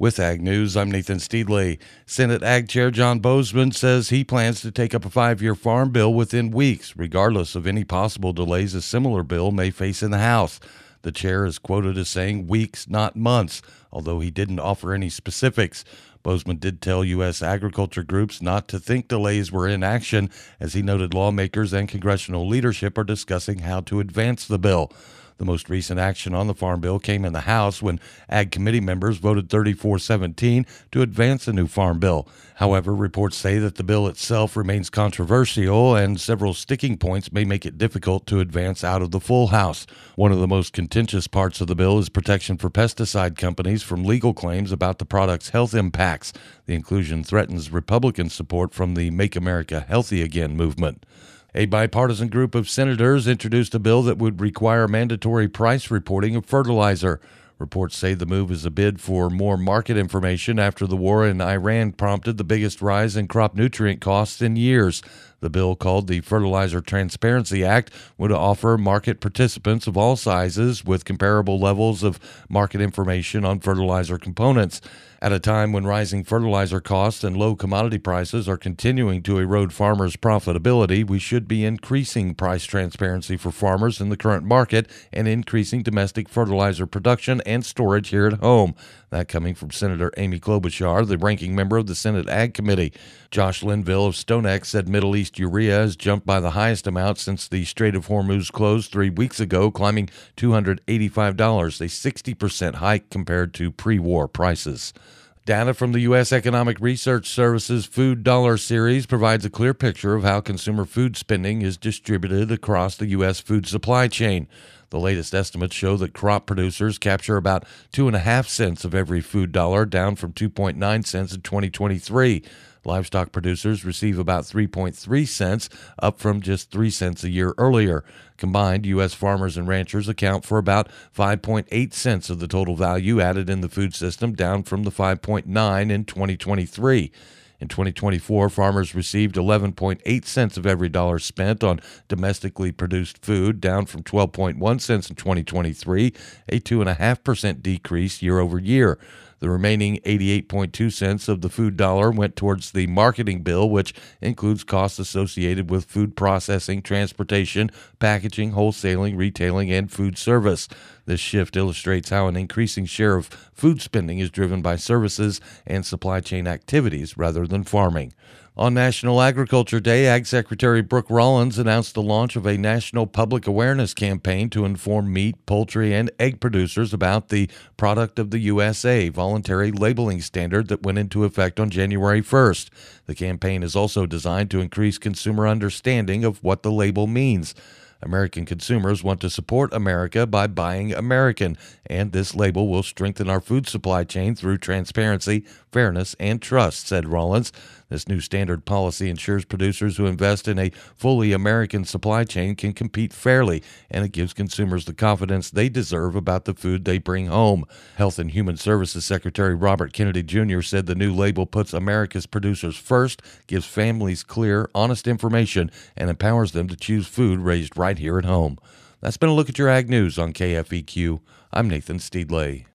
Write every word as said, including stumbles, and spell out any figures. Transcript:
With Ag News, I'm Nathan Steedley. Senate Ag Chair John Boozman says he plans to take up a five-year farm bill within weeks, regardless of any possible delays a similar bill may face in the House. The chair is quoted as saying weeks, not months, although he didn't offer any specifics. Boozman did tell U S agriculture groups not to think delays were inaction, as he noted lawmakers and congressional leadership are discussing how to advance the bill. The most recent action on the Farm Bill came in the House when Ag Committee members voted thirty-four seventeen to advance a new Farm Bill. However, reports say that the bill itself remains controversial and several sticking points may make it difficult to advance out of the full House. One of the most contentious parts of the bill is protection for pesticide companies from legal claims about the product's health impacts. The inclusion threatens Republican support from the Make America Healthy Again movement. A bipartisan group of senators introduced a bill that would require mandatory price reporting of fertilizer. Reports say the move is a bid for more market information after the war in Iran prompted the biggest rise in crop nutrient costs in years. The bill, called the Fertilizer Transparency Act, would offer market participants of all sizes with comparable levels of market information on fertilizer components. At a time when rising fertilizer costs and low commodity prices are continuing to erode farmers' profitability, we should be increasing price transparency for farmers in the current market and increasing domestic fertilizer production and storage here at home. That coming from Senator Amy Klobuchar, the ranking member of the Senate Ag Committee. Josh Linville of StoneX said Middle East urea has jumped by the highest amount since the Strait of Hormuz closed three weeks ago, climbing two hundred eighty-five dollars, a sixty percent hike compared to pre-war prices. Data from the U S Economic Research Service's Food Dollar Series provides a clear picture of how consumer food spending is distributed across the U S food supply chain. The latest estimates show that crop producers capture about two and a half cents of every food dollar, down from two point nine cents in twenty twenty-three. Livestock producers receive about three point three cents, up from just three cents a year earlier. Combined, U S farmers and ranchers account for about five point eight cents of the total value added in the food system, down from the five point nine in twenty twenty-three. In twenty twenty-four, farmers received eleven point eight cents of every dollar spent on domestically produced food, down from twelve point one cents in twenty twenty-three, a two point five percent decrease year over year. The remaining eighty-eight point two cents of the food dollar went towards the marketing bill, which includes costs associated with food processing, transportation, packaging, wholesaling, retailing, and food service. This shift illustrates how an increasing share of food spending is driven by services and supply chain activities rather than farming. On National Agriculture Day, Ag Secretary Brooke Rollins announced the launch of a national public awareness campaign to inform meat, poultry, and egg producers about the Product of the U S A voluntary labeling standard that went into effect on January first. The campaign is also designed to increase consumer understanding of what the label means. American consumers want to support America by buying American, and this label will strengthen our food supply chain through transparency, fairness, and trust, said Rollins. This new standard policy ensures producers who invest in a fully American supply chain can compete fairly, and it gives consumers the confidence they deserve about the food they bring home. Health and Human Services Secretary Robert Kennedy Junior said the new label puts America's producers first, gives families clear, honest information, and empowers them to choose food raised right here at home. That's been a look at your Ag News on K F E Q. I'm Nathan Steedley.